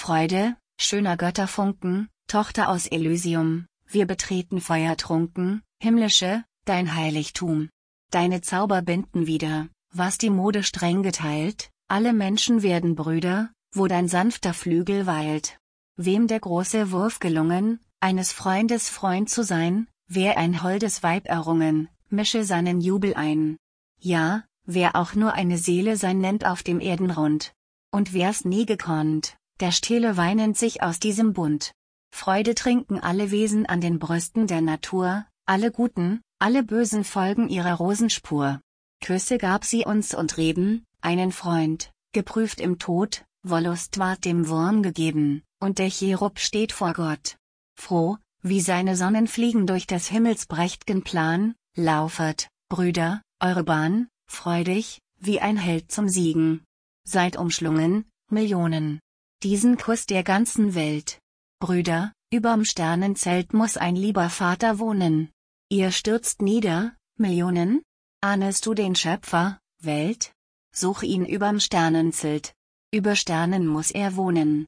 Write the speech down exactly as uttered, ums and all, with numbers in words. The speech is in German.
Freude, schöner Götterfunken, Tochter aus Elysium, wir betreten feuertrunken, himmlische, dein Heiligtum. Deine Zauber binden wieder, was die Mode streng geteilt, alle Menschen werden Brüder, wo dein sanfter Flügel weilt. Wem der große Wurf gelungen, eines Freundes Freund zu sein, wer ein holdes Weib errungen, mische seinen Jubel ein. Ja, wer auch nur eine Seele sein nennt auf dem Erdenrund. Und wer's nie gekonnt, der stehle weinend sich aus diesem Bund. Freude trinken alle Wesen an den Brüsten der Natur, alle Guten, alle Bösen folgen ihrer Rosenspur. Küsse gab sie uns und Reben, einen Freund, geprüft im Tod, Wollust ward dem Wurm gegeben, und der Cherub steht vor Gott. Froh, wie seine Sonnen fliegen durch des Himmels prächt'gen Plan, laufet, Brüder, eure Bahn, freudig, wie ein Held zum Siegen. Seid umschlungen, Millionen. Diesen Kuss der ganzen Welt. Brüder, überm Sternenzelt muss ein lieber Vater wohnen. Ihr stürzt nieder, Millionen? Ahnest du den Schöpfer, Welt? Such ihn überm Sternenzelt. Über Sternen muss er wohnen.